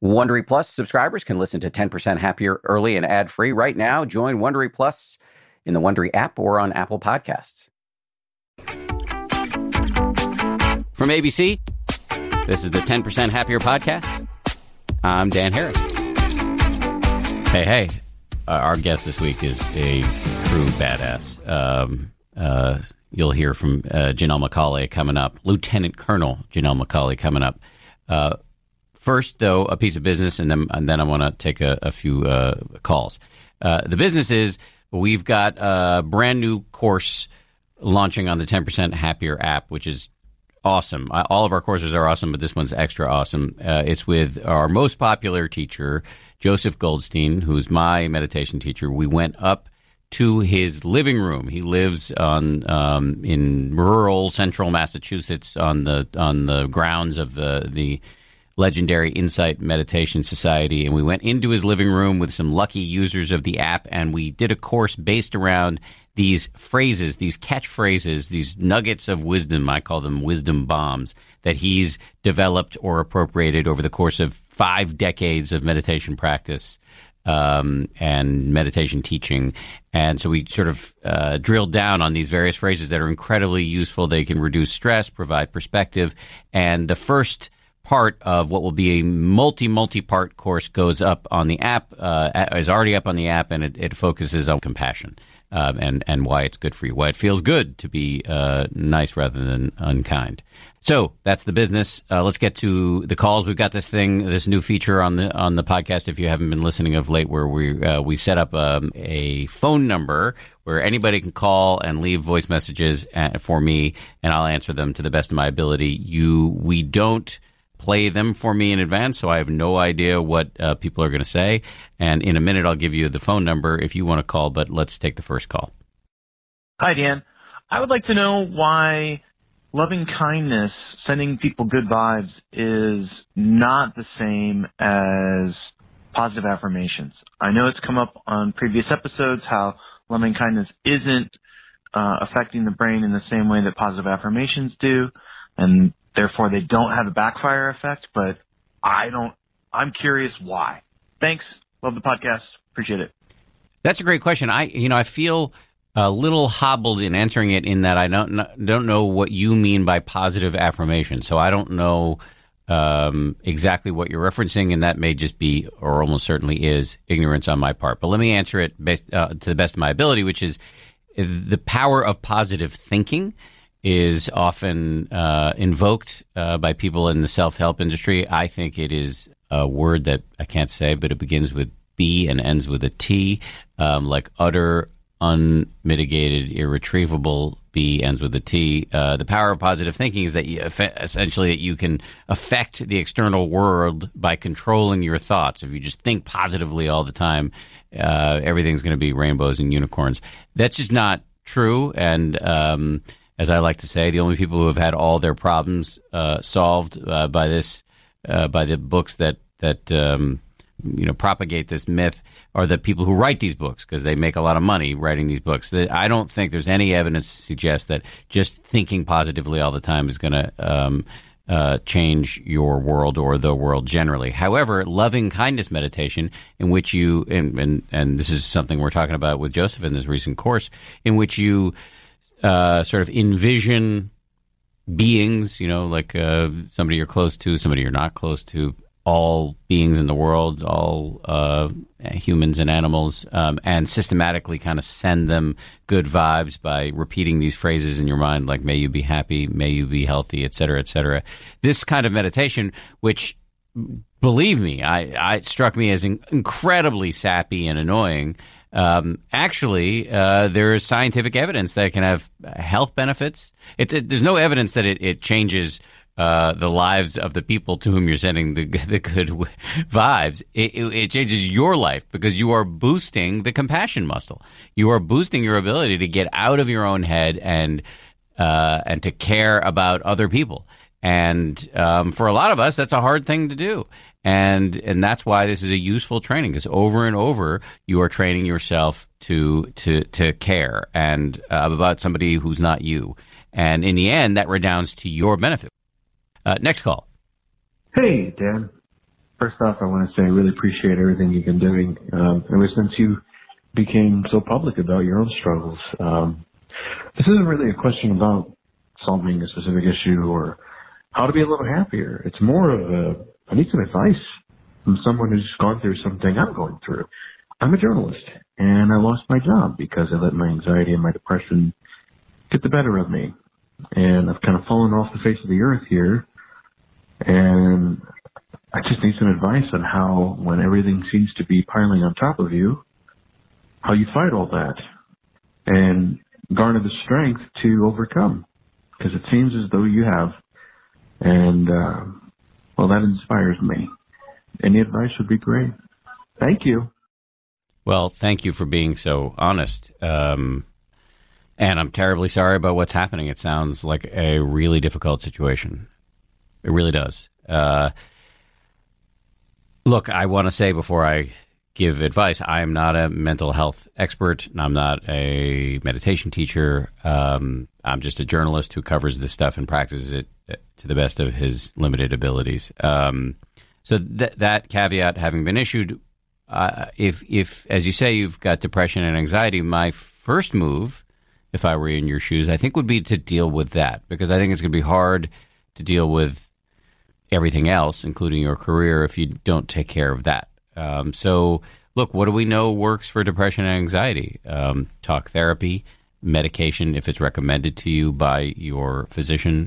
Wondery Plus subscribers can listen to 10% Happier early and ad-free right now. Join Wondery Plus in the Wondery app or on Apple Podcasts. From ABC, this is the 10% Happier podcast. I'm Dan Harris. Hey. Our guest this week is a true badass. You'll hear from Janelle McCauley coming up, Lieutenant Colonel Janelle McCauley coming up. First, though, a piece of business, and then I want to take a few calls. The business is we've got a brand new course launching on the 10% Happier app, which is awesome. All of our courses are awesome, but this one's extra awesome. It's with our most popular teacher, Joseph Goldstein, who's my meditation teacher. We went up to his living room. He lives in rural central Massachusetts on the grounds of the legendary Insight Meditation Society, and we went into his living room with some lucky users of the app, and we did a course based around these phrases, these catchphrases, these nuggets of wisdom. I call them wisdom bombs that he's developed or appropriated over the course of 5 decades of meditation practice and meditation teaching. And so we sort of drilled down on these various phrases that are incredibly useful. They can reduce stress, provide perspective. And the first part of what will be a multi-part course goes up on the app, is already up on the app, and it focuses on compassion and why it's good for you, why it feels good to be nice rather than unkind. So that's the business. Let's get to the calls. We've got this new feature on the podcast, if you haven't been listening of late, where we set up a phone number where anybody can call and leave voice messages for me, and I'll answer them to the best of my ability. We don't play them for me in advance, so I have no idea what people are going to say. And in a minute, I'll give you the phone number if you want to call, but let's take the first call. Hi, Dan. I would like to know why loving kindness, sending people good vibes, is not the same as positive affirmations. I know it's come up on previous episodes how loving kindness isn't affecting the brain in the same way that positive affirmations do, and therefore they don't have a backfire effect, but I'm curious why. Thanks. Love the podcast. Appreciate it. That's a great question. I feel a little hobbled in answering it in that I don't know what you mean by positive affirmation. So I don't know exactly what you're referencing, and that may just be, or almost certainly is, ignorance on my part. But let me answer it to the best of my ability, which is the power of positive thinking is often invoked by people in the self-help industry. I think it is a word that I can't say, but it begins with B and ends with a T, like utter, unmitigated, irretrievable. B ends with a T. The power of positive thinking is that essentially that you can affect the external world by controlling your thoughts. If you just think positively all the time, everything's going to be rainbows and unicorns. That's just not true, and as I like to say, the only people who have had all their problems solved by the books that propagate this myth are the people who write these books, because they make a lot of money writing these books. I don't think there's any evidence to suggest that just thinking positively all the time is going to change your world or the world generally. However, loving kindness meditation, in which you and this is something we're talking about with Joseph in this recent course, in which you sort of envision beings, like somebody you're close to, somebody you're not close to, all beings in the world, all humans and animals, and systematically kind of send them good vibes by repeating these phrases in your mind, like may you be happy, may you be healthy, et cetera, et cetera. This kind of meditation, which, believe me, it struck me as incredibly sappy and annoying. Actually, there is scientific evidence that it can have health benefits. There's no evidence that it changes the lives of the people to whom you're sending the good vibes. It changes your life because you are boosting the compassion muscle. You are boosting your ability to get out of your own head and to care about other people. And for a lot of us, that's a hard thing to do. And that's why this is a useful training, because over and over you are training yourself to care and about somebody who's not you. And in the end, that redounds to your benefit. Next call. Hey, Dan. First off, I want to say I really appreciate everything you've been doing ever since you became so public about your own struggles. This isn't really a question about solving a specific issue or how to be a little happier. It's more of I need some advice from someone who's gone through something I'm going through. I'm a journalist, and I lost my job because I let my anxiety and my depression get the better of me. And I've kind of fallen off the face of the earth here, and I just need some advice on how, when everything seems to be piling on top of you, how you fight all that and garner the strength to overcome. Because it seems as though you have. And, well, that inspires me. Any advice would be great. Thank you. Well, thank you for being so honest. And I'm terribly sorry about what's happening. It sounds like a really difficult situation. It really does. Look, I want to say before I give advice, I am not a mental health expert. I'm not a meditation teacher. I'm just a journalist who covers this stuff and practices it to the best of his limited abilities. So that caveat having been issued, if as you say, you've got depression and anxiety, my first move, if I were in your shoes, I think would be to deal with that, because I think it's going to be hard to deal with everything else, including your career, if you don't take care of that. So, look, what do we know works for depression and anxiety? Talk therapy, medication, if it's recommended to you by your physician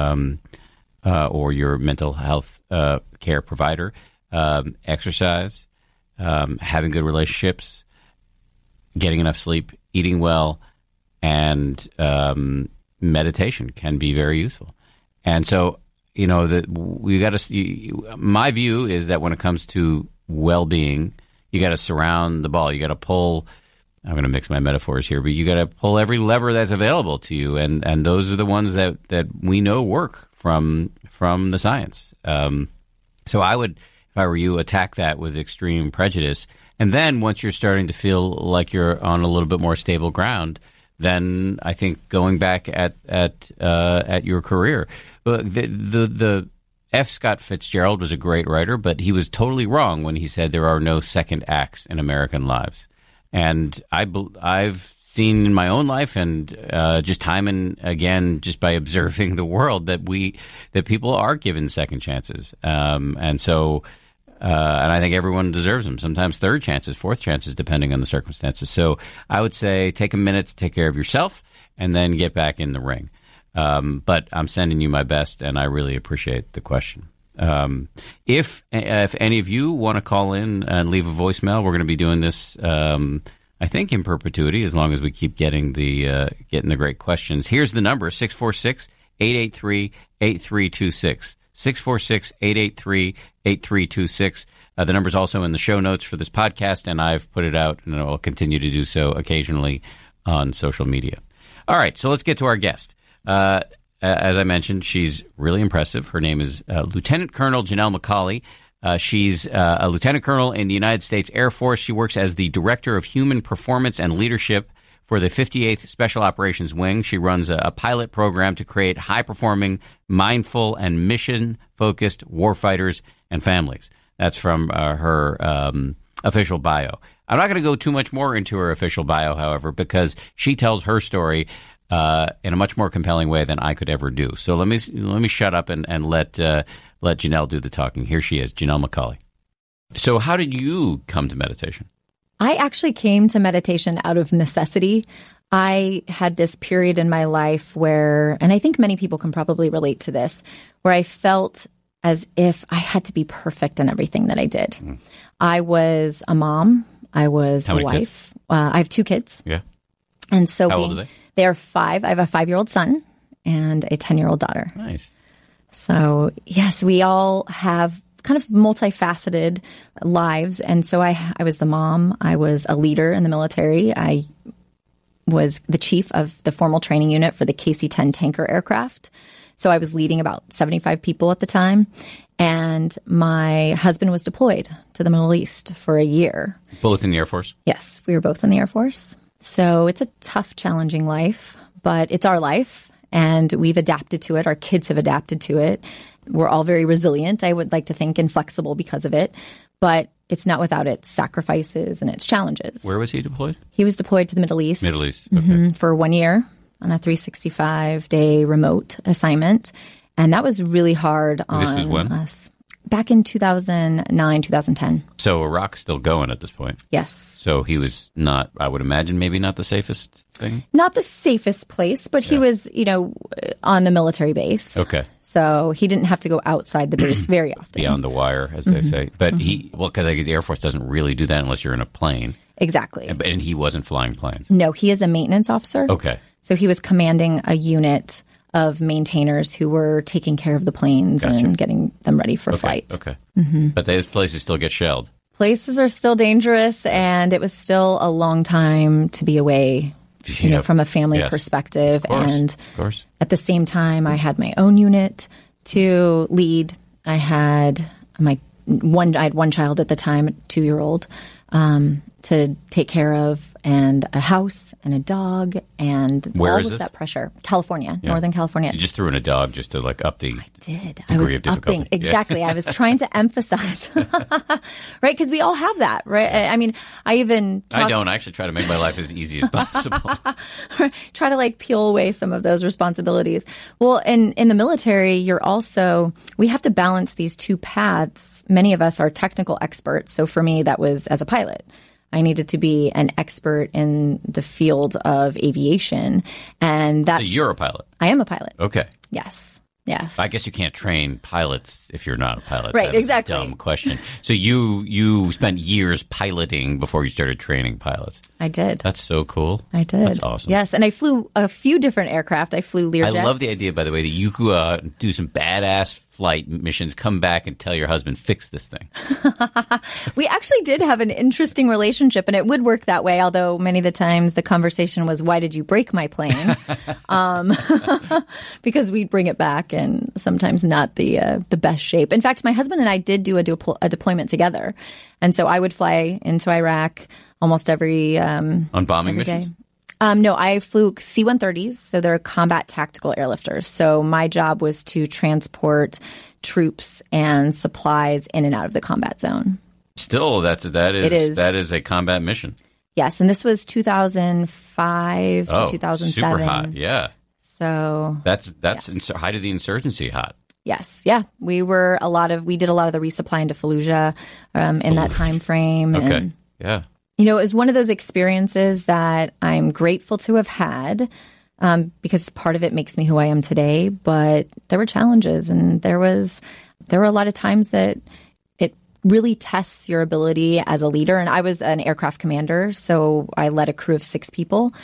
or your mental health care provider, exercise, having good relationships, getting enough sleep, eating well, and meditation can be very useful. And so, you know, that we got to. My view is that when it comes to well-being, you got to surround the ball. You got to pull. I'm going to mix my metaphors here, but you got to pull every lever that's available to you, and those are the ones that we know work from the science. So I would, if I were you, attack that with extreme prejudice, and then once you're starting to feel like you're on a little bit more stable ground, then I think going back at your career. The F. Scott Fitzgerald was a great writer, but he was totally wrong when he said there are no second acts in American lives. And I've seen in my own life, and just time and again, just by observing the world, that people are given second chances, and I think everyone deserves them. Sometimes third chances, fourth chances, depending on the circumstances. So I would say take a minute to take care of yourself, and then get back in the ring. But I'm sending you my best, and I really appreciate the question. If any of you want to call in and leave a voicemail, we're going to be doing this, I think, in perpetuity, as long as we keep getting the great questions. Here's the number, 646-883-8326. 646-883-8326. The number's also in the show notes for this podcast, and I've put it out, and I'll continue to do so occasionally on social media. All right, so let's get to our guest. As I mentioned, she's really impressive. Her name is Lieutenant Colonel Janelle McCauley. She's a lieutenant colonel in the United States Air Force. She works as the Director of Human Performance and Leadership for the 58th Special Operations Wing. She runs a pilot program to create high-performing, mindful, and mission-focused warfighters and families. That's from her official bio. I'm not going to go too much more into her official bio, however, because she tells her story in a much more compelling way than I could ever do. So let me shut up and let Janelle do the talking. Here she is, Janelle McCauley. So how did you come to meditation? I actually came to meditation out of necessity. I had this period in my life where, and I think many people can probably relate to this, where I felt as if I had to be perfect in everything that I did. Mm. I was a mom. I was a wife. I have 2 kids. Yeah. And so how old are they? They are 5. I have a 5-year-old son and a 10-year-old daughter. Nice. So, yes, we all have kind of multifaceted lives. And so I was the mom. I was a leader in the military. I was the chief of the formal training unit for the KC-10 tanker aircraft. So I was leading about 75 people at the time. And my husband was deployed to the Middle East for a year. Both in the Air Force? Yes, we were both in the Air Force. So it's a tough, challenging life, but it's our life, and we've adapted to it. Our kids have adapted to it, we're all very resilient, I would like to think, and flexible because of it. But it's not without its sacrifices and its challenges. Where was he deployed? He was deployed to the Middle East. Middle East, okay. For 1 year on a 365-day remote assignment. And that was really hard on This was when? us. Back in 2009, 2010. So Iraq's still going at this point. Yes. So he was not, I would imagine, maybe not the safest thing? Not the safest place, but he was, on the military base. Okay. So he didn't have to go outside the base very often. Beyond the wire, as they say. But because the Air Force doesn't really do that unless you're in a plane. Exactly. And he wasn't flying planes. No, he is a maintenance officer. Okay. So he was commanding a unit of maintainers who were taking care of the planes and getting them ready for flight. Okay. But those places still get shelled. Places are still dangerous, and it was still a long time to be away, from a family perspective. And of course. At the same time, I had my own unit to lead. I had one child at the time, a 2-year-old, to take care of, and a house and a dog, and Where all is of this? that California, Northern California. You just threw in a dog just to up the Did. degree I was of difficulty. upping. Exactly. Yeah. I was trying to emphasize, right? Because we all have that, right? I mean, I don't. I actually try to make my life as easy as possible. try to peel away some of those responsibilities. Well, in the military, we have to balance these two paths. Many of us are technical experts. So for me, that was as a pilot. I needed to be an expert in the field of aviation. And that's... So you're a pilot? I am a pilot. Okay. Yes. I guess you can't train pilots if you're not a pilot. Right, that exactly. Is a dumb question. So you spent years piloting before you started training pilots. I did. That's so cool. I did. That's awesome. Yes, and I flew a few different aircraft. I flew Learjets. I love the idea, by the way, that you go out and do some badass flight missions, come back and tell your husband, fix this thing. We actually did have an interesting relationship, and it would work that way, although many of the times the conversation was, why did you break my plane? Because we'd bring it back, and sometimes not the best shape. In fact, my husband and I did do a deployment together. And so I would fly into Iraq almost every on bombing missions? day. No, I flew C-130s, so they're combat tactical airlifters. So my job was to transport troops and supplies in and out of the combat zone. Still, that is a combat mission. Yes, and this was 2005 to 2007. Super hot, yeah. So that's height of the insurgency hot. Yes, yeah, we did a lot of the resupply into Fallujah in that time frame. Okay, and, yeah. It was one of those experiences that I'm grateful to have had because part of it makes me who I am today. But there were challenges, and there were a lot of times that it really tests your ability as a leader. And I was an aircraft commander, so I led a crew of 6 people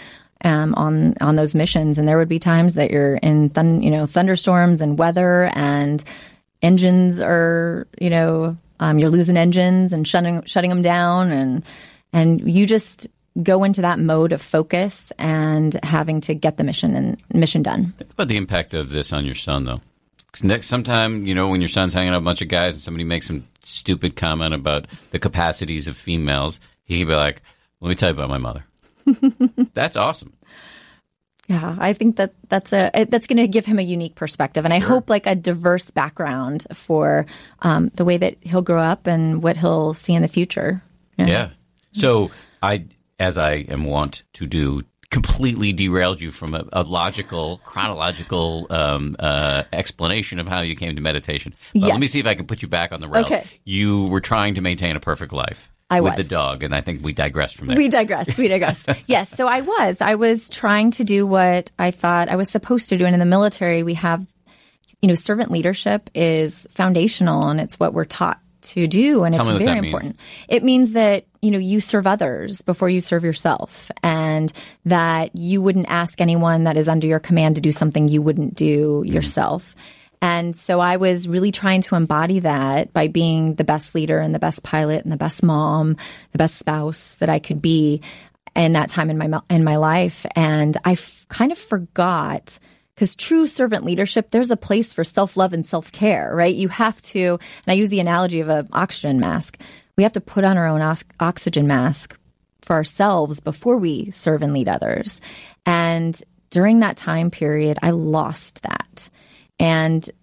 on those missions. And there would be times that you're in thunderstorms and weather, and engines are you're losing engines and shutting them down, and you just go into that mode of focus and having to get the mission done. Think about the impact of this on your son, though. Sometime, when your son's hanging out with a bunch of guys and somebody makes some stupid comment about the capacities of females, he can be like, let me tell you about my mother. That's awesome. Yeah, I think that's going to give him a unique perspective, and I hope a diverse background for the way that he'll grow up and what he'll see in the future. Yeah. So as I am wont to do, completely derailed you from a logical, chronological explanation of how you came to meditation. But yes. Let me see if I can put you back on the rails. Okay. You were trying to maintain a perfect life. With the dog, and I think we digressed from there. We digressed. Yes, so I was trying to do what I thought I was supposed to do. And in the military, we have, servant leadership is foundational, and it's what we're taught to do, and it's very important. It means that, you serve others before you serve yourself, and that you wouldn't ask anyone that is under your command to do something you wouldn't do yourself. And so I was really trying to embody that by being the best leader and the best pilot and the best mom, the best spouse that I could be in that time in my life. And I kind of forgot, because true servant leadership, there's a place for self-love and self-care, right? You have to, and I use the analogy of an oxygen mask. We have to put on our own oxygen mask for ourselves before we serve and lead others. And during that time period, I lost that. And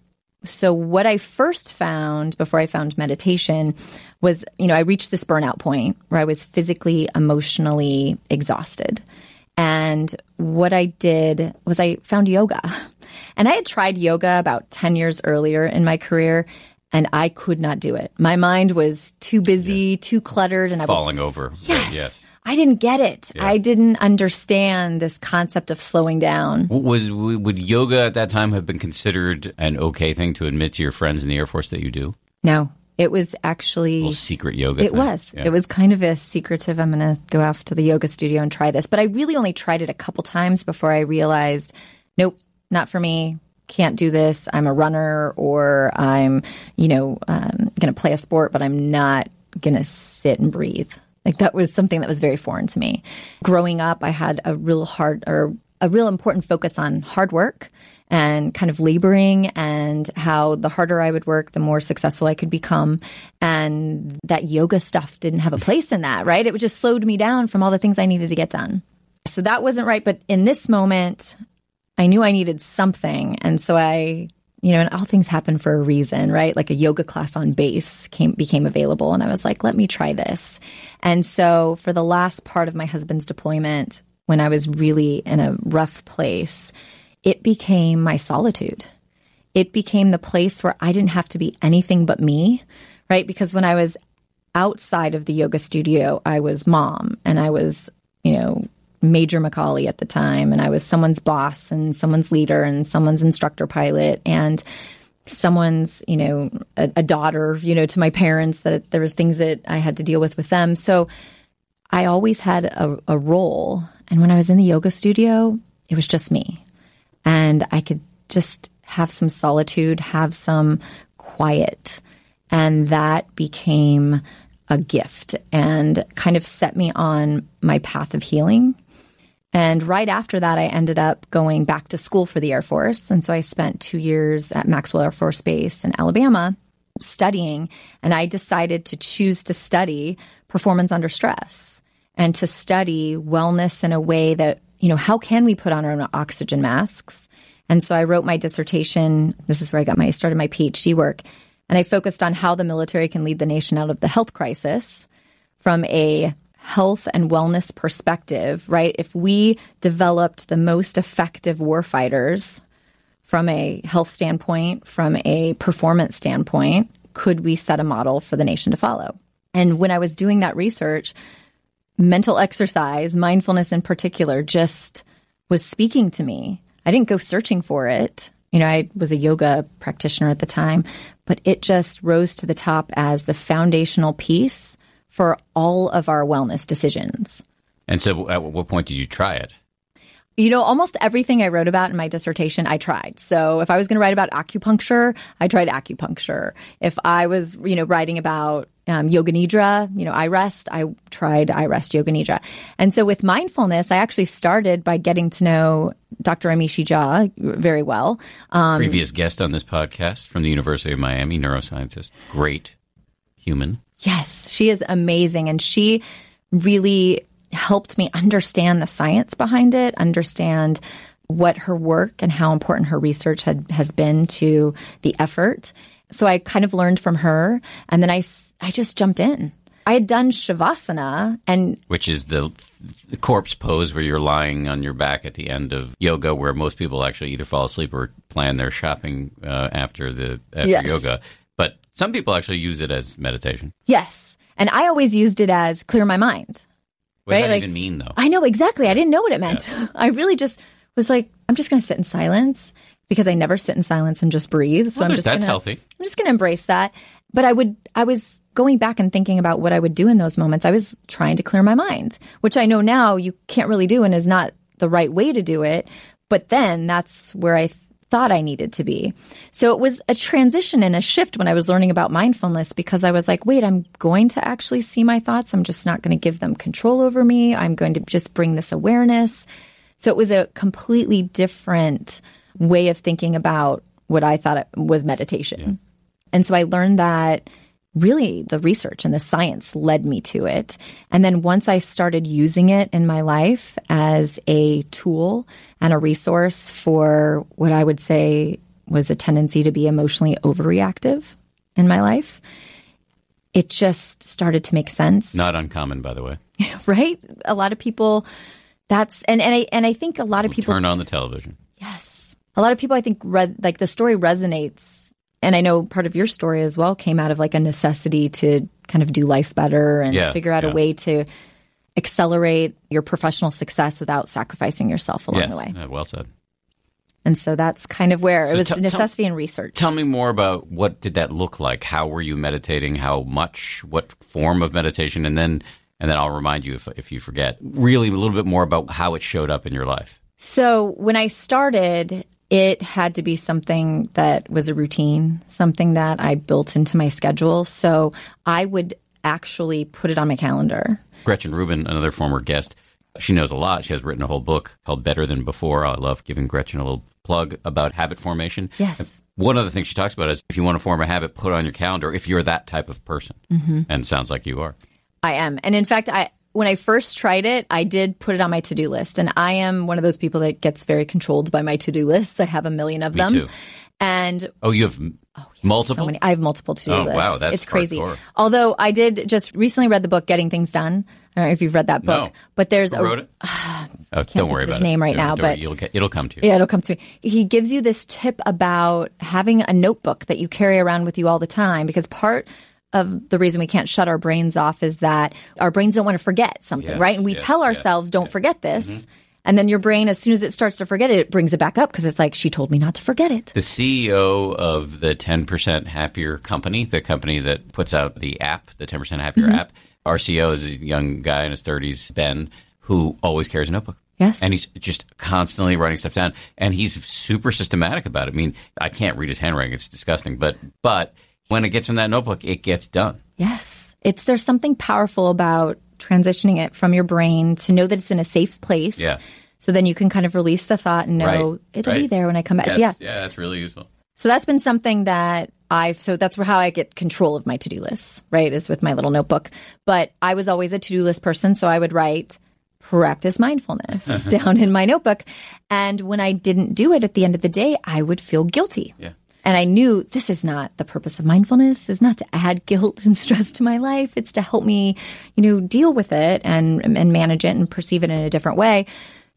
So what I first found before I found meditation was, I reached this burnout point where I was physically, emotionally exhausted. And what I did was I found yoga. And I had tried yoga about 10 years earlier in my career, and I could not do it. My mind was too busy, too cluttered. And falling over. Yes. I didn't get it. Yeah. I didn't understand this concept of slowing down. Would yoga at that time have been considered an okay thing to admit to your friends in the Air Force that you do? No. It was actually... a little secret yoga It thing. was. Yeah. It was kind of a secretive, I'm going to go off to the yoga studio and try this. But I really only tried it a couple times before I realized, nope, not for me. Can't do this. I'm a runner, or I'm, going to play a sport, but I'm not going to sit and breathe. Like, that was something that was very foreign to me. Growing up, I had a real important focus on hard work and kind of laboring, and how the harder I would work, the more successful I could become. And that yoga stuff didn't have a place in that, right? It would just slowed me down from all the things I needed to get done. So that wasn't right. But in this moment, I knew I needed something. And so and all things happen for a reason, right? Like a yoga class on base became available. And I was like, let me try this. And so for the last part of my husband's deployment, when I was really in a rough place, it became my solitude. It became the place where I didn't have to be anything but me, right? Because when I was outside of the yoga studio, I was mom, and I was, Major Macaulay at the time, and I was someone's boss and someone's leader and someone's instructor pilot and someone's, a daughter, to my parents, that there was things that I had to deal with them. So I always had a role. And when I was in the yoga studio, it was just me. And I could just have some solitude, have some quiet. And that became a gift and kind of set me on my path of healing. And right after that, I ended up going back to school for the Air Force. And so I spent 2 years at Maxwell Air Force Base in Alabama studying. And I decided to choose to study performance under stress and to study wellness in a way that, how can we put on our own oxygen masks? And so I wrote my dissertation. This is where I started my PhD work. And I focused on how the military can lead the nation out of the health crisis from a health and wellness perspective, right? If we developed the most effective warfighters from a health standpoint, from a performance standpoint, could we set a model for the nation to follow? And when I was doing that research, mental exercise, mindfulness in particular, just was speaking to me. I didn't go searching for it. I was a yoga practitioner at the time, but it just rose to the top as the foundational piece for all of our wellness decisions. And so at what point did you try it? Almost everything I wrote about in my dissertation, I tried. So if I was going to write about acupuncture, I tried acupuncture. If I was, writing about yoga nidra, iRest, I tried iRest yoga nidra. And so with mindfulness, I actually started by getting to know Dr. Amishi Jha very well. Previous guest on this podcast from the University of Miami, neuroscientist, great human. Yes, she is amazing. And she really helped me understand the science behind it, understand what her work and how important her research has been to the effort. So I kind of learned from her, and then I just jumped in. I had done Shavasana, which is the corpse pose where you're lying on your back at the end of yoga, where most people actually either fall asleep or plan their shopping after Yes. yoga. But some people actually use it as meditation. Yes, and I always used it as clear my mind. What does that even mean, though? I know, exactly. I didn't know what it meant. Yeah. I really just was like, I'm just going to sit in silence, because I never sit in silence and just breathe. So that's healthy. I'm just going to embrace that. But I was going back and thinking about what I would do in those moments. I was trying to clear my mind, which I know now you can't really do and is not the right way to do it. But then that's where I thought I needed to be. So it was a transition and a shift when I was learning about mindfulness, because I was like, wait, I'm going to actually see my thoughts. I'm just not going to give them control over me. I'm going to just bring this awareness. So it was a completely different way of thinking about what I thought was meditation. Yeah. And so I learned that really the research and the science led me to it. And then once I started using it in my life as a tool and a resource for what I would say was a tendency to be emotionally overreactive in my life. It just started to make sense. Not uncommon, by the way. Right? A lot of people, and I think a lot of people turn on the television. Yes. A lot of people, I think, like the story resonates. And I know part of your story as well came out of like a necessity to kind of do life better and figure out a way to accelerate your professional success without sacrificing yourself along the way. Well said. And so that's kind of where it was necessity and research. Tell me more about what did that look like? How were you meditating? How much? What form of meditation? And then I'll remind you if you forget. Really, a little bit more about how it showed up in your life. So when I started, it had to be something that was a routine, something that I built into my schedule. So I would actually put it on my calendar. Gretchen Rubin, another former guest, she knows a lot. She has written a whole book called Better Than Before. I love giving Gretchen a little plug about habit formation. Yes. One of the things she talks about is if you want to form a habit, put it on your calendar if you're that type of person. Mm-hmm. And it sounds like you are. I am. And in fact, when I first tried it, I did put it on my to-do list. And I am one of those people that gets very controlled by my to-do lists. I have a million of them. Me too. And you have multiple? So many. I have multiple to-do lists. Wow, it's crazy. Hardcore. Although I did just recently read the book Getting Things Done. I don't know if you've read that book, but there's Who wrote it? Don't worry about his name right now, but it'll come to you. Yeah, it'll come to me. He gives you this tip about having a notebook that you carry around with you all the time, because part of the reason we can't shut our brains off is that our brains don't want to forget something, right? And we tell ourselves, don't forget this. Mm-hmm. And then your brain, as soon as it starts to forget it, it brings it back up because it's like, she told me not to forget it. The CEO of the 10% Happier company, the company that puts out the app, the 10% Happier app, our CEO is a young guy in his 30s, Ben, who always carries a notebook. Yes. And he's just constantly writing stuff down. And he's super systematic about it. I mean, I can't read his handwriting. It's disgusting. But when it gets in that notebook, it gets done. Yes. There's something powerful about transitioning it from your brain to know that it's in a safe place. Yeah. So then you can kind of release the thought and know it'll be there when I come back. Yes. So, yeah, that's really useful. So that's been something that so that's how I get control of my to-do list, right, is with my little notebook. But I was always a to-do list person, so I would write practice mindfulness down in my notebook. And when I didn't do it at the end of the day, I would feel guilty. Yeah. And I knew this is not the purpose of mindfulness. It's not to add guilt and stress to my life. It's to help me, deal with it and manage it and perceive it in a different way.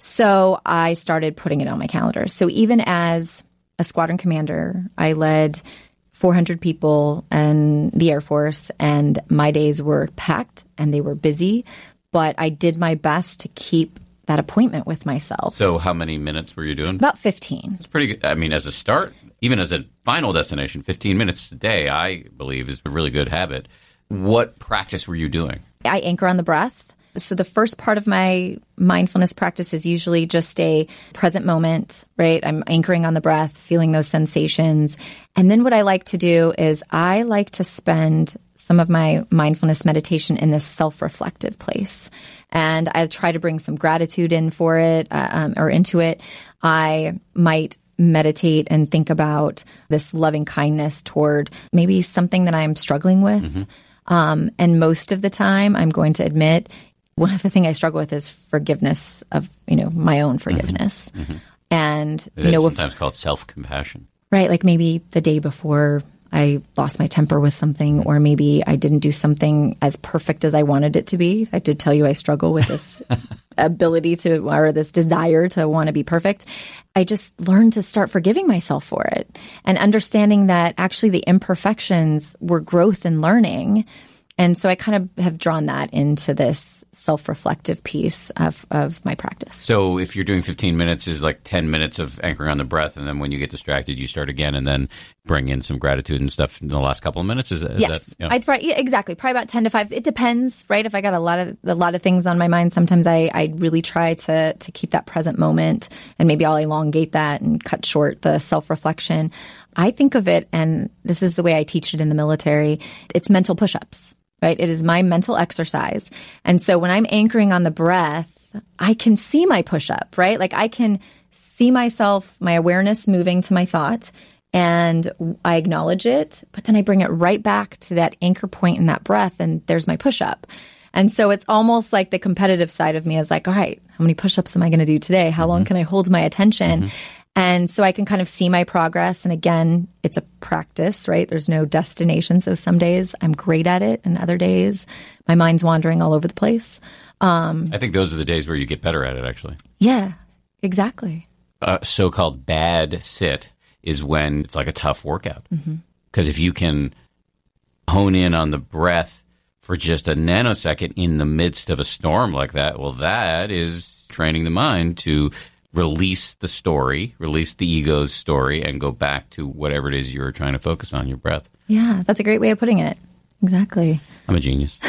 So I started putting it on my calendar. So even as a squadron commander, I led 400 people in the Air Force, and my days were packed and they were busy, but I did my best to keep that appointment with myself. So how many minutes were you doing? About 15. It's pretty good. I mean, as a start, even as a final destination, 15 minutes a day, I believe, is a really good habit. What practice were you doing? I anchor on the breath. So the first part of my mindfulness practice is usually just a present moment, right? I'm anchoring on the breath, feeling those sensations. And then what I like to do is I like to spend some of my mindfulness meditation in this self-reflective place. And I try to bring some gratitude in for it or into it. I might meditate and think about this loving kindness toward maybe something that I'm struggling with. Mm-hmm. And most of the time, I'm going to admit, one of the things I struggle with is forgiveness of, my own forgiveness. Mm-hmm. And, it's sometimes called self-compassion. Right. Like maybe the day before I lost my temper with something, or maybe I didn't do something as perfect as I wanted it to be. I did tell you I struggle with this ability or this desire to want to be perfect. I just learned to start forgiving myself for it and understanding that actually the imperfections were growth and learning. And so I kind of have drawn that into this self-reflective piece of my practice. So if you're doing 15 minutes is like 10 minutes of anchoring on the breath, and then when you get distracted, you start again and then bring in some gratitude and stuff in the last couple of minutes? Yes. I'd probably, exactly. Probably about 10 to 5. It depends, right? If I got a lot of things on my mind, sometimes I really try to keep that present moment, and maybe I'll elongate that and cut short the self-reflection. I think of it, and this is the way I teach it in the military, it's mental push-ups. Right? It is my mental exercise. And so when I'm anchoring on the breath, I can see my push-up, right? Like I can see myself, my awareness moving to my thought, and I acknowledge it, but then I bring it right back to that anchor point in that breath, and there's my push-up. And so it's almost like the competitive side of me is like, all right, how many push-ups am I going to do today? How long can I hold my attention? Mm-hmm. And so I can kind of see my progress. And again, it's a practice, right? There's no destination. So some days I'm great at it, and other days my mind's wandering all over the place. I think those are the days where you get better at it, actually. Yeah, exactly. So-called bad sit is when it's like a tough workout. Because if you can hone in on the breath for just a nanosecond in the midst of a storm like that, well, that is training the mind to release the story, release the ego's story, and go back to whatever it is you're trying to focus on, your breath. Yeah, that's a great way of putting it. Exactly. I'm a genius.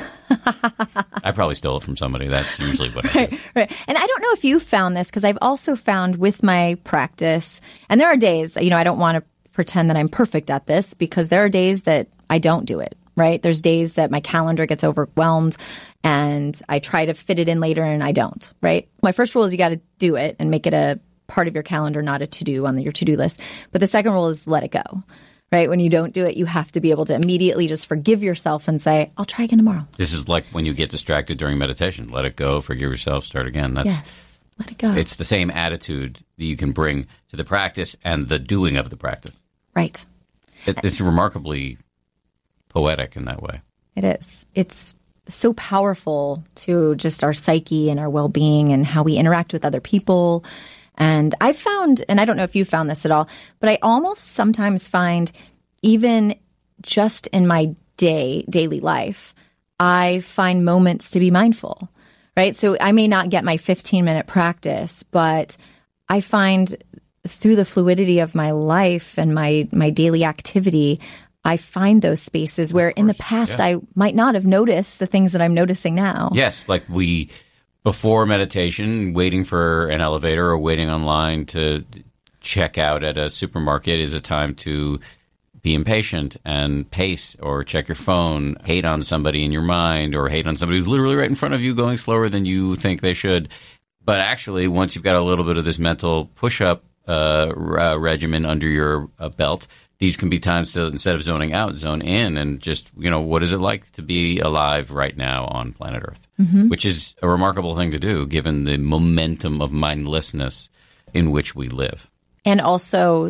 I probably stole it from somebody. That's usually what I do. Right. And I don't know if you found this, because I've also found with my practice, and there are days, I don't want to pretend that I'm perfect at this, because there are days that I don't do it. Right? There's days that my calendar gets overwhelmed and I try to fit it in later and I don't. Right? My first rule is you got to do it and make it a part of your calendar, not a to-do on your to-do list. But the second rule is let it go. Right? When you don't do it, you have to be able to immediately just forgive yourself and say, I'll try again tomorrow. This is like when you get distracted during meditation. Let it go, forgive yourself, start again. Yes. Let it go. It's the same attitude that you can bring to the practice and the doing of the practice. Right. It's remarkably poetic in that way. It is. It's so powerful to just our psyche and our well-being and how we interact with other people. And I found, and I don't know if you found this at all, but I almost sometimes find even just in my daily life, I find moments to be mindful, right? So I may not get my 15-minute practice, but I find through the fluidity of my life and my daily activity, I find those spaces where in the past I might not have noticed the things that I'm noticing now. Yes, like before meditation, waiting for an elevator or waiting online to check out at a supermarket is a time to be impatient and pace, or check your phone, hate on somebody in your mind, or hate on somebody who's literally right in front of you going slower than you think they should. But actually, once you've got a little bit of this mental push-up regimen under your belt, these can be times to, instead of zoning out, zone in and just, what is it like to be alive right now on planet Earth? Which is a remarkable thing to do given the momentum of mindlessness in which we live. And also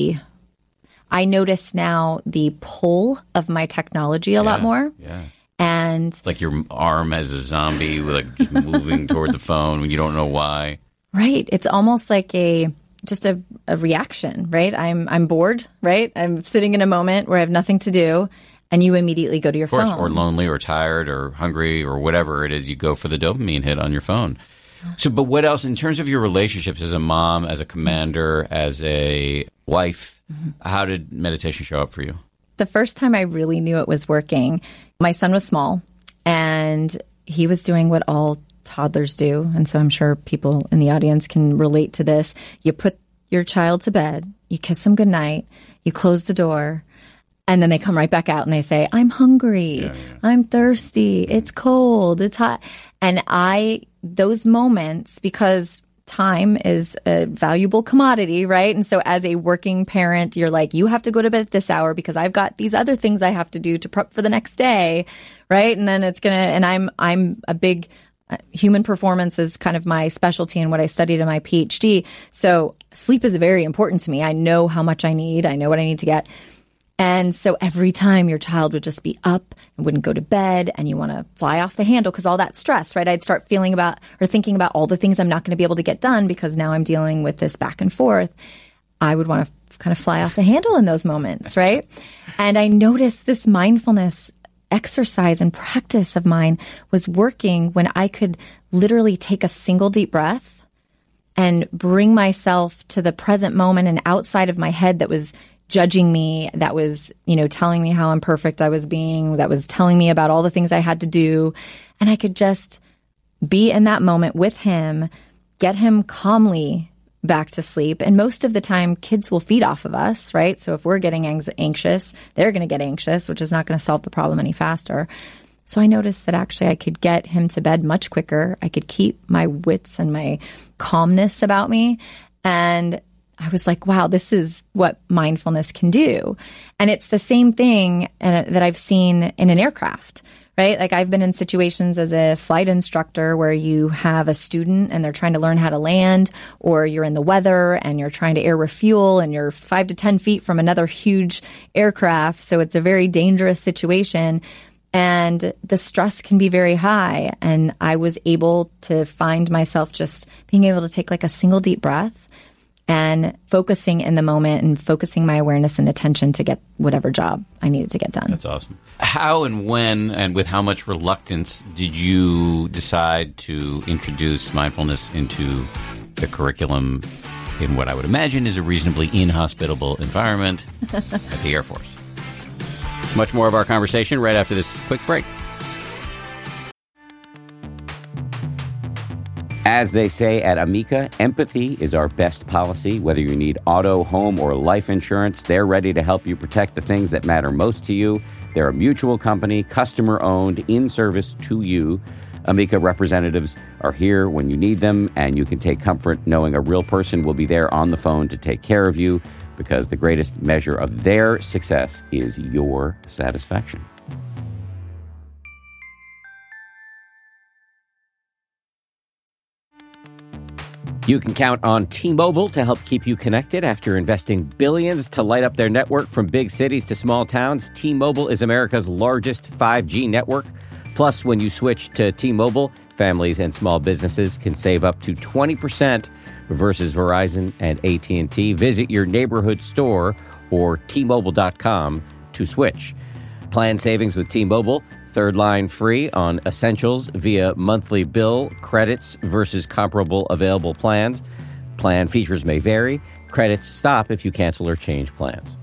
I notice now the pull of my technology a lot more. Yeah. And it's like your arm as a zombie, like just moving toward the phone when you don't know why. Right. It's almost like just a reaction, right? I'm bored, right? I'm sitting in a moment where I have nothing to do, and you immediately go to your phone. Or lonely or tired or hungry or whatever it is, you go for the dopamine hit on your phone. So, but what else, in terms of your relationships as a mom, as a commander, as a wife, how did meditation show up for you? The first time I really knew it was working, my son was small, and he was doing what all toddlers do, and so I'm sure people in the audience can relate to this. You put your child to bed, you kiss them goodnight, you close the door, and then they come right back out and they say, I'm hungry, I'm thirsty, it's cold, it's hot. And those moments, because time is a valuable commodity, right? And so as a working parent, you're like, you have to go to bed at this hour because I've got these other things I have to do to prep for the next day, right? And then I'm a big human performance is kind of my specialty and what I studied in my PhD. So sleep is very important to me. I know how much I need. I know what I need to get. And so every time your child would just be up and wouldn't go to bed and you want to fly off the handle because all that stress, right? I'd start thinking about all the things I'm not going to be able to get done because now I'm dealing with this back and forth. I would want to kind of fly off the handle in those moments, right? And I noticed this mindfulness exercise and practice of mine was working when I could literally take a single deep breath and bring myself to the present moment and outside of my head that was judging me, that was, telling me how imperfect I was being, that was telling me about all the things I had to do. And I could just be in that moment with him, get him calmly back to sleep. And most of the time, kids will feed off of us, right? So if we're getting anxious, they're going to get anxious, which is not going to solve the problem any faster. So I noticed that actually I could get him to bed much quicker. I could keep my wits and my calmness about me. And I was like, wow, this is what mindfulness can do. And it's the same thing that I've seen in an aircraft, right? Like I've been in situations as a flight instructor where you have a student and they're trying to learn how to land, or you're in the weather and you're trying to air refuel and you're 5 to 10 feet from another huge aircraft. So it's a very dangerous situation. And the stress can be very high. And I was able to find myself just being able to take like a single deep breath and focusing in the moment and focusing my awareness and attention to get whatever job I needed to get done. That's awesome. How and when and with how much reluctance did you decide to introduce mindfulness into the curriculum in what I would imagine is a reasonably inhospitable environment at the Air Force? Much more of our conversation right after this quick break. As they say at Amica, empathy is our best policy. Whether you need auto, home, or life insurance, they're ready to help you protect the things that matter most to you. They're a mutual company, customer-owned, in service to you. Amica representatives are here when you need them, and you can take comfort knowing a real person will be there on the phone to take care of you, because the greatest measure of their success is your satisfaction. You can count on T-Mobile to help keep you connected after investing billions to light up their network from big cities to small towns. T-Mobile is America's largest 5G network. Plus, when you switch to T-Mobile, families and small businesses can save up to 20% versus Verizon and AT&T. Visit your neighborhood store or T-Mobile.com to switch. Plan savings with T-Mobile. Third line free on essentials via monthly bill, credits versus comparable available plans. Plan features may vary. Credits stop if you cancel or change plans.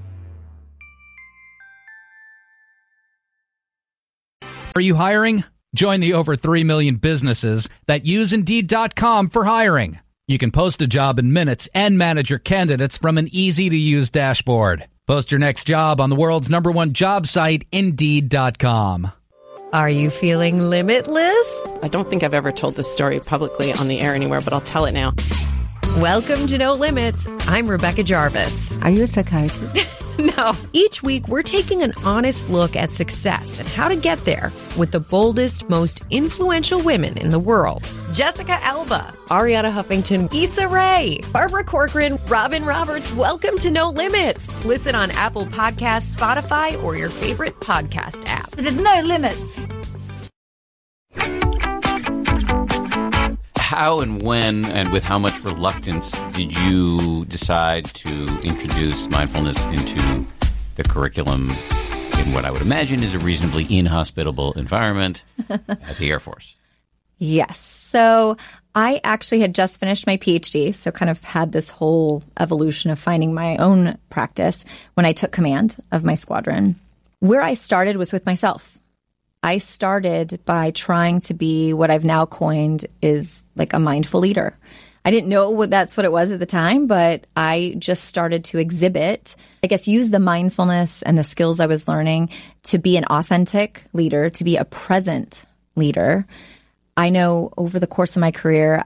Are you hiring? Join the over 3 million businesses that use Indeed.com for hiring. You can post a job in minutes and manage your candidates from an easy-to-use dashboard. Post your next job on the world's #1 job site, Indeed.com. Are you feeling limitless? I don't think I've ever told this story publicly on the air anywhere, but I'll tell it now. Welcome to No Limits. I'm Rebecca Jarvis. Are you a psychiatrist? No. Each week, we're taking an honest look at success and how to get there with the boldest, most influential women in the world. Jessica Alba, Ariana Huffington, Issa Rae, Barbara Corcoran, Robin Roberts. Welcome to No Limits. Listen on Apple Podcasts, Spotify, or your favorite podcast app. There's no limits. How and when and with how much reluctance did you decide to introduce mindfulness into the curriculum in what I would imagine is a reasonably inhospitable environment at the Air Force? Yes. So I actually had just finished my PhD, so kind of had this whole evolution of finding my own practice when I took command of my squadron. Where I started was with myself. I started by trying to be what I've now coined is like a mindful leader. I didn't know that's what it was at the time, but I just started to exhibit, I guess, use the mindfulness and the skills I was learning to be an authentic leader, to be a present leader. I know over the course of my career,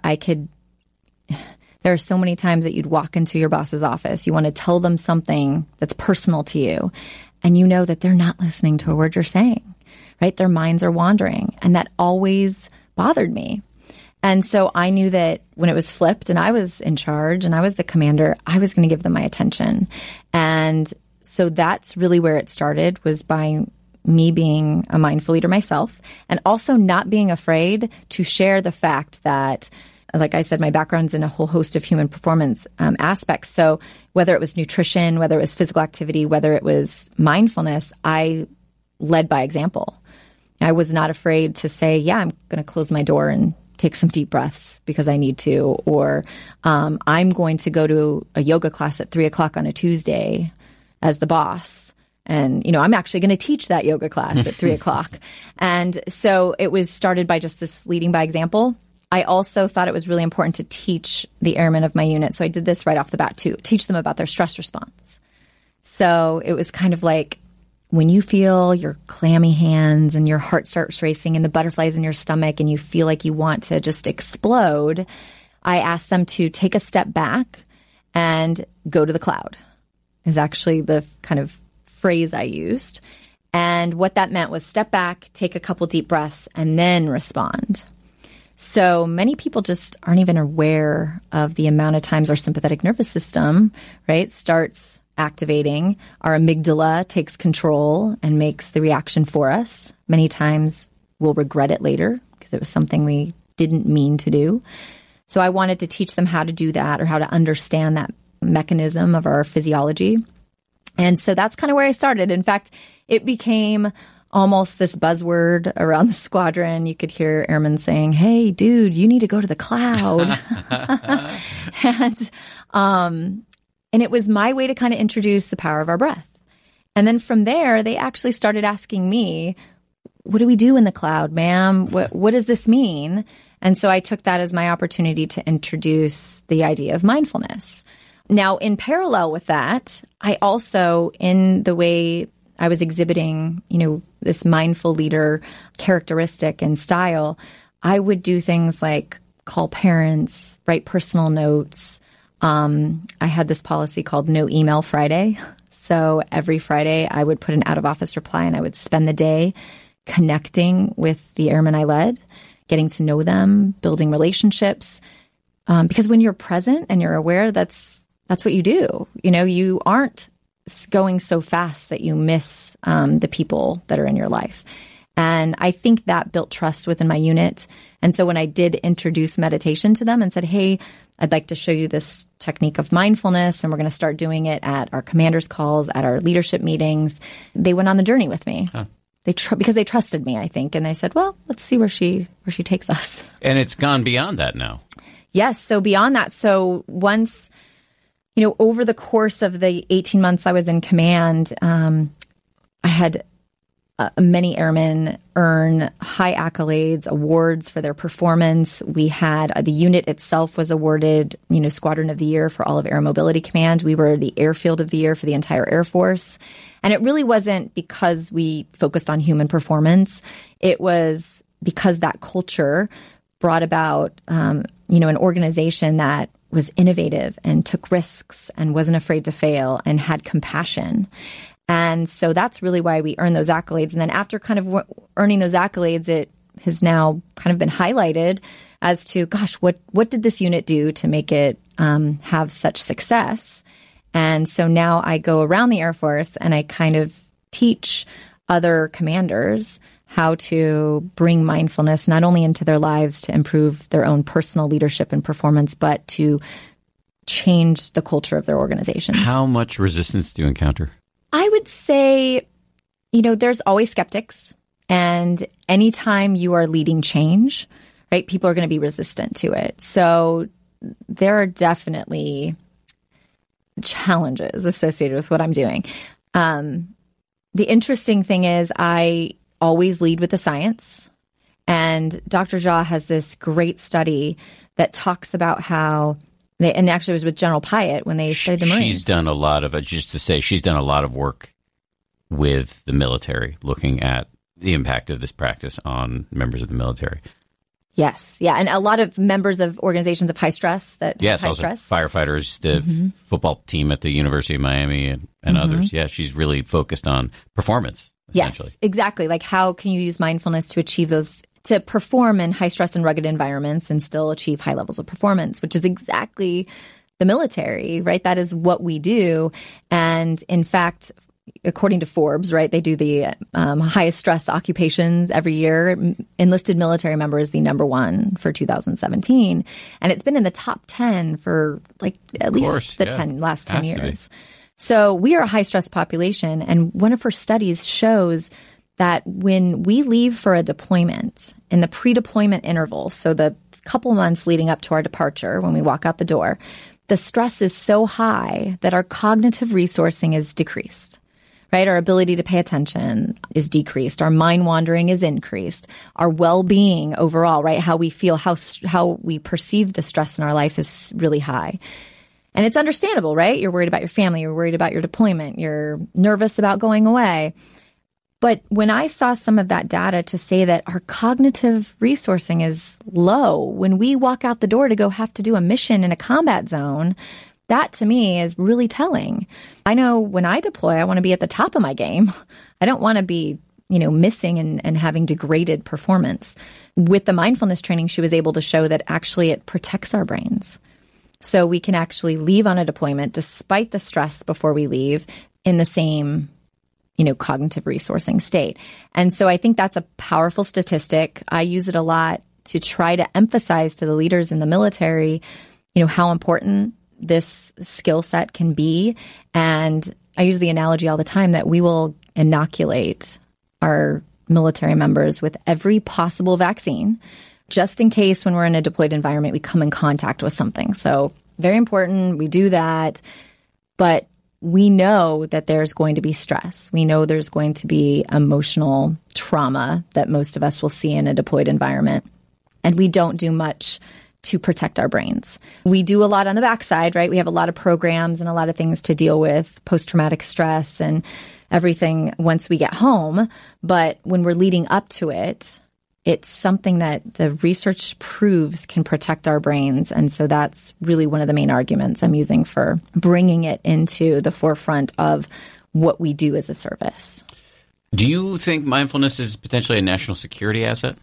there are so many times that you'd walk into your boss's office. You want to tell them something that's personal to you, and you know that they're not listening to a word you're saying. Right? Their minds are wandering. And that always bothered me. And so I knew that when it was flipped and I was in charge and I was the commander, I was going to give them my attention. And so that's really where it started, was by me being a mindful leader myself, and also not being afraid to share the fact that, like I said, my background's in a whole host of human performance aspects. So whether it was nutrition, whether it was physical activity, whether it was mindfulness, I led by example. I was not afraid to say, yeah, I'm going to close my door and take some deep breaths because I need to, or I'm going to go to a yoga class at 3:00 on a Tuesday as the boss. And, I'm actually going to teach that yoga class at 3:00. And so it was started by just this leading by example. I also thought it was really important to teach the airmen of my unit. So I did this right off the bat too, teach them about their stress response. So it was kind of like, when you feel your clammy hands and your heart starts racing and the butterflies in your stomach and you feel like you want to just explode, I asked them to take a step back and go to the cloud, is actually the kind of phrase I used. And what that meant was step back, take a couple deep breaths, and then respond. So many people just aren't even aware of the amount of times our sympathetic nervous system, right, starts activating. Our amygdala takes control and makes the reaction for us. Many times we'll regret it later because it was something we didn't mean to do. So I wanted to teach them how to do that, or how to understand that mechanism of our physiology. And so that's kind of where I started. In fact, it became almost this buzzword around the squadron. You could hear airmen saying, "Hey, dude, you need to go to the cloud." And it was my way to kind of introduce the power of our breath. And then from there, they actually started asking me, "What do we do in the cloud, ma'am? What does this mean?" And so I took that as my opportunity to introduce the idea of mindfulness. Now, in parallel with that, I also, in the way I was exhibiting, this mindful leader characteristic and style, I would do things like call parents, write personal notes. I had this policy called No Email Friday. So every Friday I would put an out-of-office reply, and I would spend the day connecting with the airmen I led, getting to know them, building relationships. Because when you're present and you're aware, that's what you do. You aren't going so fast that you miss the people that are in your life. And I think that built trust within my unit. And so when I did introduce meditation to them and said, "Hey, I'd like to show you this technique of mindfulness, and we're going to start doing it at our commanders' calls, at our leadership meetings," they went on the journey with me. Huh. Because they trusted me, I think. And they said, "Well, let's see where she takes us." And it's gone beyond that now. Yes. So beyond that. So once, over the course of the 18 months I was in command, I had many airmen earn high accolades, awards for their performance. We had the unit itself was awarded, Squadron of the Year for all of Air Mobility Command. We were the Airfield of the Year for the entire Air Force. And it really wasn't because we focused on human performance. It was because that culture brought about, an organization that was innovative and took risks and wasn't afraid to fail and had compassion. And so that's really why we earned those accolades. And then after kind of earning those accolades, it has now kind of been highlighted as to, gosh, what did this unit do to make it have such success? And so now I go around the Air Force and I kind of teach other commanders how to bring mindfulness not only into their lives to improve their own personal leadership and performance, but to change the culture of their organizations. How much resistance do you encounter? I would say, there's always skeptics. And anytime you are leading change, right, people are going to be resistant to it. So there are definitely challenges associated with what I'm doing. The interesting thing is I always lead with the science. And Dr. Jha has this great study that talks about how and actually it was with General Pyatt when they studied the Marines. She's done a lot of, just to say, she's done a lot of work with the military, looking at the impact of this practice on members of the military. Yes. Yeah. And a lot of members of organizations of high stress yes, high also stress. Firefighters, the football team at the University of Miami and others. Yeah, she's really focused on performance, essentially. Yes, exactly. Like how can you use mindfulness to achieve those, to perform in high stress and rugged environments and still achieve high levels of performance, which is exactly the military, right? That is what we do. And in fact, according to Forbes, right, they do the highest stress occupations every year. Enlisted military member is the number one for 2017. And it's been in the top 10 for at least the last 10 years. So we are a high stress population. And one of her studies shows that when we leave for a deployment in the pre-deployment interval, so the couple months leading up to our departure, when we walk out the door, the stress is so high that our cognitive resourcing is decreased, right? Our ability to pay attention is decreased. Our mind wandering is increased. Our well-being overall, right? How we feel, how we perceive the stress in our life is really high. And it's understandable, right? You're worried about your family. You're worried about your deployment. You're nervous about going away. But when I saw some of that data to say that our cognitive resourcing is low, when we walk out the door to go have to do a mission in a combat zone, that to me is really telling. I know when I deploy, I want to be at the top of my game. I don't want to be, missing and having degraded performance. With the mindfulness training, she was able to show that actually it protects our brains. So we can actually leave on a deployment despite the stress before we leave in the same, cognitive resourcing state. And so I think that's a powerful statistic. I use it a lot to try to emphasize to the leaders in the military, how important this skill set can be. And I use the analogy all the time that we will inoculate our military members with every possible vaccine, just in case when we're in a deployed environment, we come in contact with something. So very important. We do that. But we know that there's going to be stress. We know there's going to be emotional trauma that most of us will see in a deployed environment. And we don't do much to protect our brains. We do a lot on the backside, right? We have a lot of programs and a lot of things to deal with, post-traumatic stress and everything once we get home. But when we're leading up to it, it's something that the research proves can protect our brains. And so that's really one of the main arguments I'm using for bringing it into the forefront of what we do as a service. Do you think mindfulness is potentially a national security asset?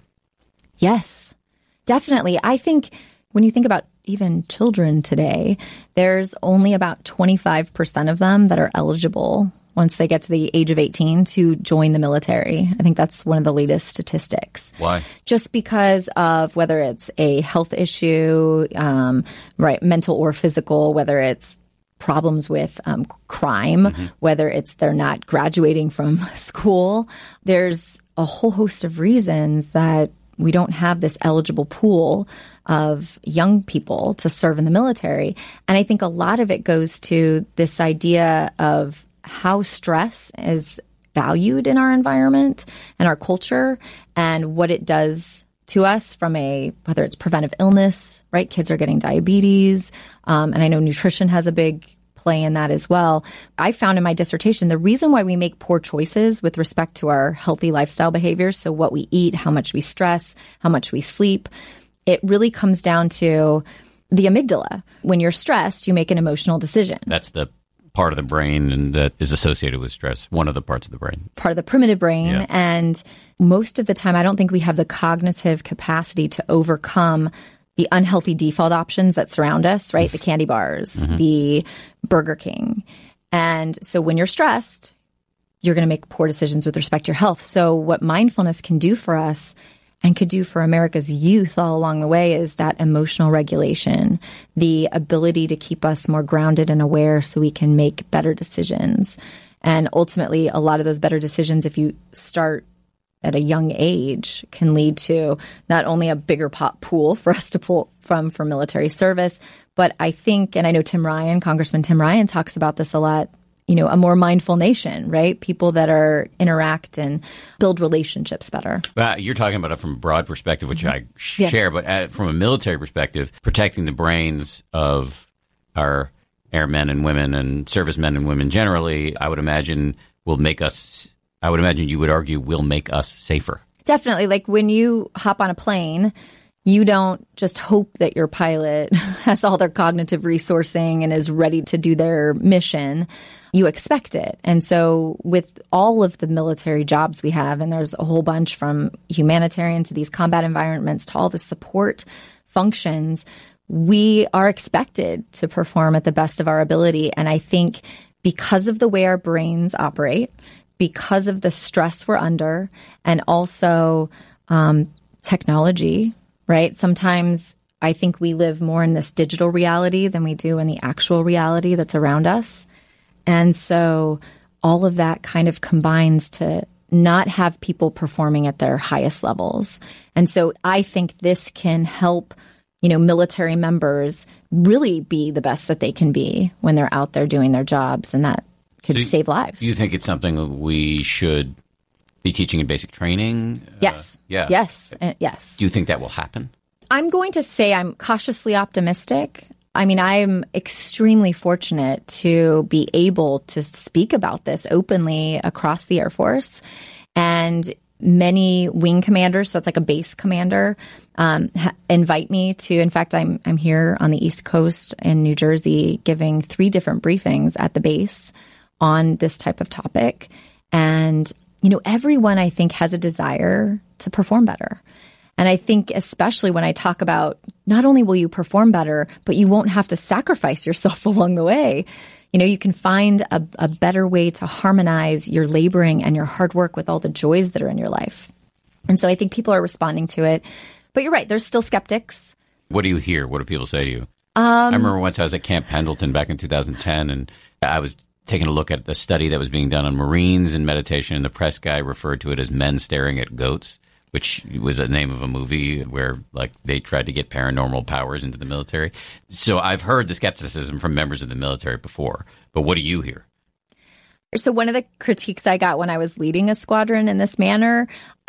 Yes, definitely. I think when you think about even children today, there's only about 25% of them that are eligible once they get to the age of 18 to join the military. I think that's one of the latest statistics. Why? Just because of whether it's a health issue, right, mental or physical, whether it's problems with crime, whether it's they're not graduating from school. There's a whole host of reasons that we don't have this eligible pool of young people to serve in the military. And I think a lot of it goes to this idea of how stress is valued in our environment and our culture and what it does to us from whether it's preventive illness, right? Kids are getting diabetes. And I know nutrition has a big play in that as well. I found in my dissertation, the reason why we make poor choices with respect to our healthy lifestyle behaviors, so what we eat, how much we stress, how much we sleep, it really comes down to the amygdala. When you're stressed, you make an emotional decision. That's the part of the brain and that is associated with stress, one of the parts of the brain. Part of the primitive brain. Yeah. And most of the time, I don't think we have the cognitive capacity to overcome the unhealthy default options that surround us, right? The candy bars, the Burger King. And so when you're stressed, you're going to make poor decisions with respect to your health. So what mindfulness can do for us and could do for America's youth all along the way is that emotional regulation, the ability to keep us more grounded and aware so we can make better decisions. And ultimately, a lot of those better decisions, if you start at a young age, can lead to not only a bigger pool for us to pull from for military service, but I think, and I know Congressman Tim Ryan talks about this a lot, a more mindful nation, right? People that interact and build relationships better. You're talking about it from a broad perspective, which I share, but from a military perspective, protecting the brains of our airmen and women and servicemen and women generally, I would imagine you would argue will make us safer. Definitely. Like when you hop on a plane, you don't just hope that your pilot has all their cognitive resourcing and is ready to do their mission. You expect it. And so with all of the military jobs we have, and there's a whole bunch from humanitarian to these combat environments to all the support functions, we are expected to perform at the best of our ability. And I think because of the way our brains operate, because of the stress we're under, and also technology, right? Sometimes I think we live more in this digital reality than we do in the actual reality that's around us. And so all of that kind of combines to not have people performing at their highest levels. And so I think this can help, military members really be the best that they can be when they're out there doing their jobs, and that could save lives. Do you think it's something that we should be teaching in basic training? Yes. Yes. Yes. Do you think that will happen? I'm going to say I'm cautiously optimistic. I mean, I'm extremely fortunate to be able to speak about this openly across the Air Force. And many wing commanders, so it's like a base commander, invite me to, in fact, I'm here on the East Coast in New Jersey giving 3 different briefings at the base on this type of topic. And, everyone I think has a desire to perform better. And I think especially when I talk about not only will you perform better, but you won't have to sacrifice yourself along the way. You can find a better way to harmonize your laboring and your hard work with all the joys that are in your life. And so I think people are responding to it. But you're right, there's still skeptics. What do you hear? What do people say to you? I remember once I was at Camp Pendleton back in 2010, and I was taking a look at the study that was being done on Marines and meditation, and the press guy referred to it as men staring at goats, which was the name of a movie where they tried to get paranormal powers into the military. So I've heard the skepticism from members of the military before, but what do you hear? So one of the critiques I got when I was leading a squadron in this manner,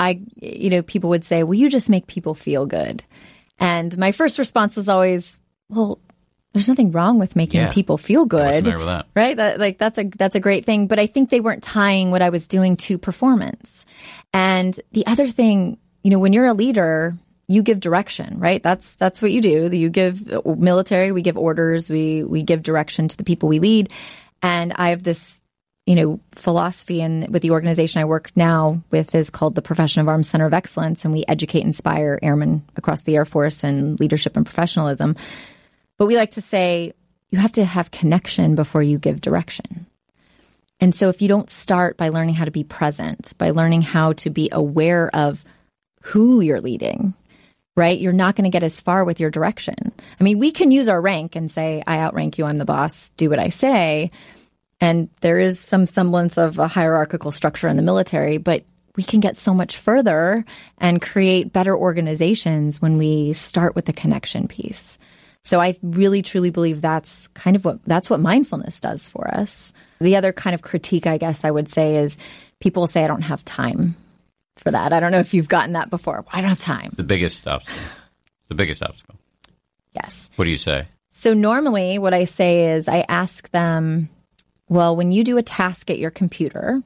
people would say, well, you just make people feel good. And my first response was always, well, there's nothing wrong with making people feel good. What's the matter with that? Right? That's a great thing. But I think they weren't tying what I was doing to performance. And the other thing, when you're a leader, you give direction, right? That's what you do. You give military, we give orders, we give direction to the people we lead. And I have this philosophy, and with the organization I work now with is called the Profession of Arms Center of Excellence, and we educate and inspire airmen across the Air Force in leadership and professionalism. But we like to say you have to have connection before you give direction. And so if you don't start by learning how to be present, by learning how to be aware of who you're leading, right, you're not going to get as far with your direction. I mean, we can use our rank and say, I outrank you, I'm the boss, do what I say. And there is some semblance of a hierarchical structure in the military, but we can get so much further and create better organizations when we start with the connection piece. So I really, truly believe that's what mindfulness does for us. The other kind of critique, I guess I would say, is people say I don't have time for that. I don't know if you've gotten that before. I don't have time. It's the biggest obstacle. Yes. What do you say? So normally what I say is I ask them, well, when you do a task at your computer,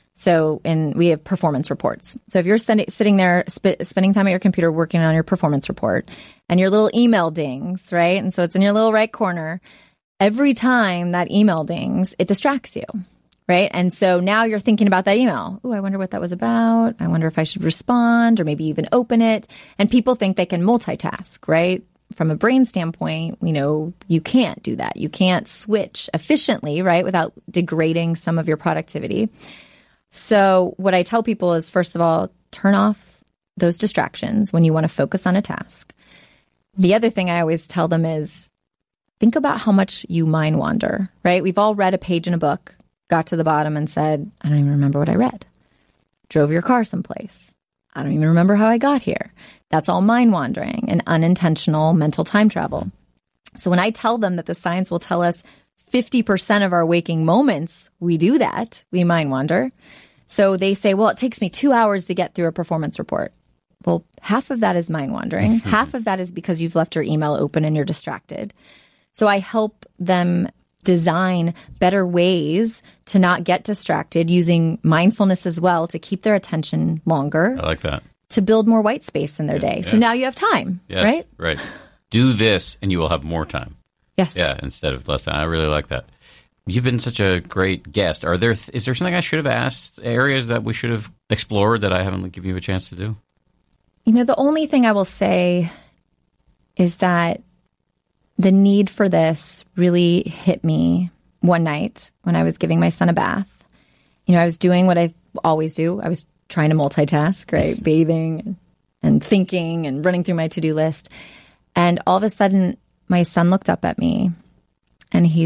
we have performance reports. So if you're sitting there, spending time at your computer working on your performance report, and your little email dings, right? And so it's in your little right corner. Every time that email dings, it distracts you, right? And so now you're thinking about that email. Oh, I wonder what that was about. I wonder if I should respond or maybe even open it. And people think they can multitask, right? From a brain standpoint, you can't do that. You can't switch efficiently, right, without degrading some of your productivity. So what I tell people is, first of all, turn off those distractions when you want to focus on a task. The other thing I always tell them is, think about how much you mind wander, right? We've all read a page in a book, got to the bottom and said, I don't even remember what I read. Drove your car someplace. I don't even remember how I got here. That's all mind wandering and unintentional mental time travel. So when I tell them that the science will tell us 50% of our waking moments, we do that, we mind wander. So they say, well, it takes me 2 hours to get through a performance report. Well, half of that is mind wandering. Half of that is because you've left your email open and you're distracted. So I help them design better ways to not get distracted, using mindfulness as well to keep their attention longer. I like that. To build more white space in their day. So now you have time, right? Right. Do this and you will have more time. Yes. Yeah, instead of less time. I really like that. You've been such a great guest. Is there something I should have asked, areas that we should have explored that I haven't given you a chance to do? The only thing I will say is that the need for this really hit me one night when I was giving my son a bath. I was doing what I always do. I was trying to multitask, right? Bathing and thinking and running through my to-do list. And all of a sudden, my son looked up at me and he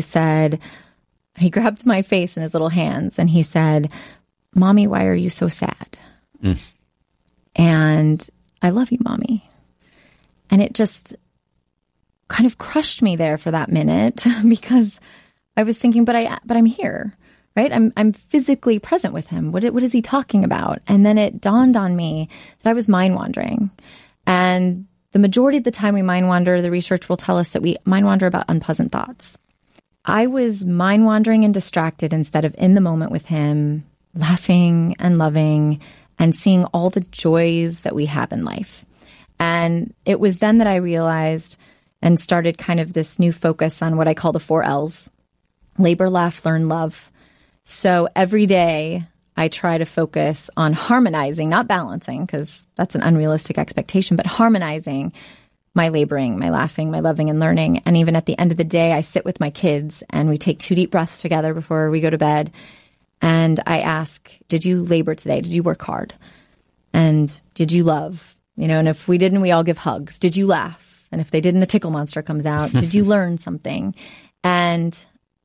grabbed my face in his little hands and he said, Mommy, why are you so sad? And I love you, Mommy. And it just kind of crushed me there for that minute because I was thinking, but I'm here, right? I'm physically present with him. What is he talking about? And then it dawned on me that I was mind wandering. And the majority of the time we mind wander, the research will tell us that we mind wander about unpleasant thoughts. I was mind wandering and distracted instead of in the moment with him, laughing and loving and seeing all the joys that we have in life. And it was then that I realized and started kind of this new focus on what I call the 4 L's: labor, laugh, learn, love. So every day I try to focus on harmonizing, not balancing, because that's an unrealistic expectation, but harmonizing my laboring, my laughing, my loving and learning. And even at the end of the day, I sit with my kids and we take 2 deep breaths together before we go to bed. And I ask, did you labor today? Did you work hard? And did you love? And if we didn't, we all give hugs. Did you laugh? And if they didn't, the tickle monster comes out. Did you learn something? And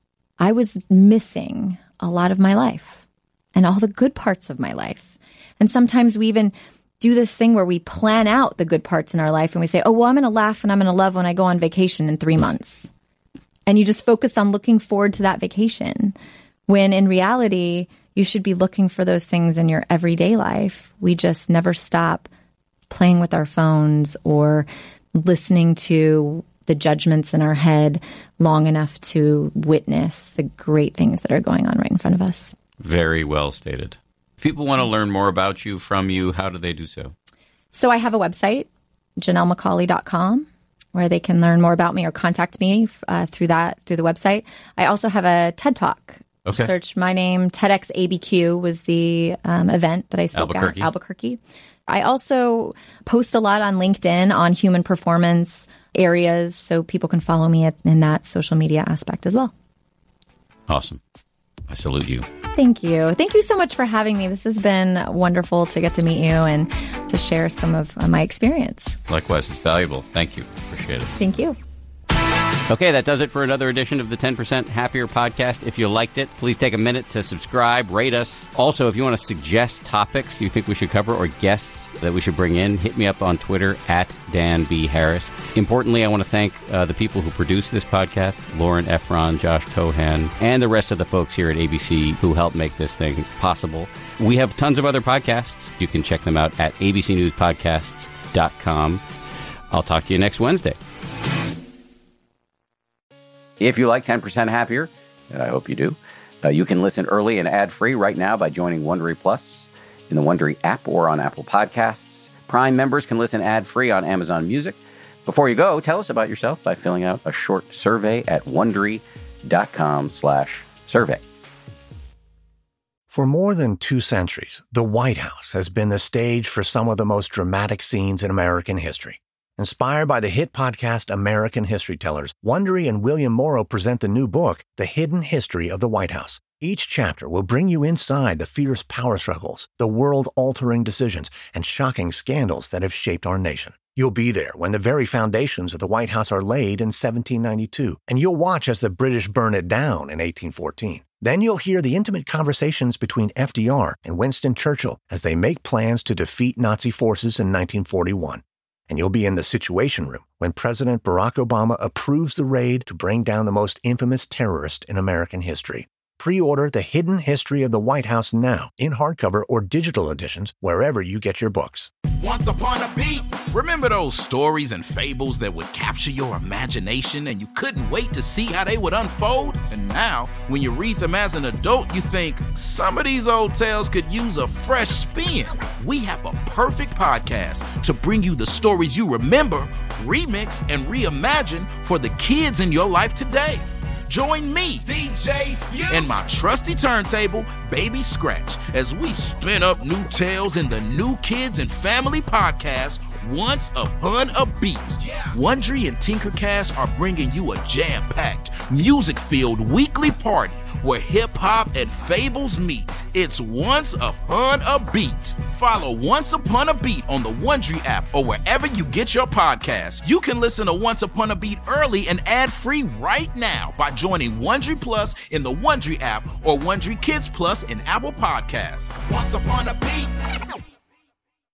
I was missing a lot of my life and all the good parts of my life. And sometimes we even do this thing where we plan out the good parts in our life and we say, oh, well, I'm going to laugh and I'm going to love when I go on vacation in 3 months. And you just focus on looking forward to that vacation, when in reality, you should be looking for those things in your everyday life. We just never stop playing with our phones or listening to the judgments in our head long enough to witness the great things that are going on right in front of us. Very well stated. If people want to learn more about you, from you, how do they do so? So I have a website, JanelleMcCauley.com, where they can learn more about me or contact me through the website. I also have a TED Talk. Okay. Search my name. TEDx ABQ was the event that I spoke at, Albuquerque. I also post a lot on LinkedIn on human performance areas, so people can follow me in that social media aspect as well. Awesome. I salute you. Thank you. Thank you so much for having me. This has been wonderful to get to meet you and to share some of my experience. Likewise, it's valuable. Thank you. Appreciate it. Thank you. Okay, that does it for another edition of the 10% Happier podcast. If you liked it, please take a minute to subscribe, rate us. Also, if you want to suggest topics you think we should cover or guests that we should bring in, hit me up on Twitter at Dan B. Harris. Importantly, I want to thank the people who produce this podcast, Lauren Efron, Josh Cohan, and the rest of the folks here at ABC who helped make this thing possible. We have tons of other podcasts. You can check them out at abcnewspodcasts.com. I'll talk to you next Wednesday. If you like 10% Happier, and I hope you do, you can listen early and ad-free right now by joining Wondery Plus in the Wondery app or on Apple Podcasts. Prime members can listen ad-free on Amazon Music. Before you go, tell us about yourself by filling out a short survey at Wondery.com/survey. For more than 2 centuries, the White House has been the stage for some of the most dramatic scenes in American history. Inspired by the hit podcast American History Tellers, Wondery and William Morrow present the new book, The Hidden History of the White House. Each chapter will bring you inside the fierce power struggles, the world-altering decisions, and shocking scandals that have shaped our nation. You'll be there when the very foundations of the White House are laid in 1792, and you'll watch as the British burn it down in 1814. Then you'll hear the intimate conversations between FDR and Winston Churchill as they make plans to defeat Nazi forces in 1941. And you'll be in the Situation Room when President Barack Obama approves the raid to bring down the most infamous terrorist in American history. Pre-order The Hidden History of the White House now in hardcover or digital editions wherever you get your books. Once upon a beat. Remember those stories and fables that would capture your imagination and you couldn't wait to see how they would unfold? And now, when you read them as an adult, you think, some of these old tales could use a fresh spin. We have a perfect podcast to bring you the stories you remember, remix, and reimagine for the kids in your life today. Join me, DJ Few, and my trusty turntable, Baby Scratch, as we spin up new tales in the New Kids and Family podcast, Once Upon a Beat. Wondery and Tinkercast are bringing you a jam-packed, music-filled weekly party where hip-hop and fables meet. It's Once Upon a Beat. Follow Once Upon a Beat on the Wondery app or wherever you get your podcasts. You can listen to Once Upon a Beat early and ad-free right now by joining Wondery Plus in the Wondery app or Wondery Kids Plus in Apple Podcasts. Once Upon a Beat.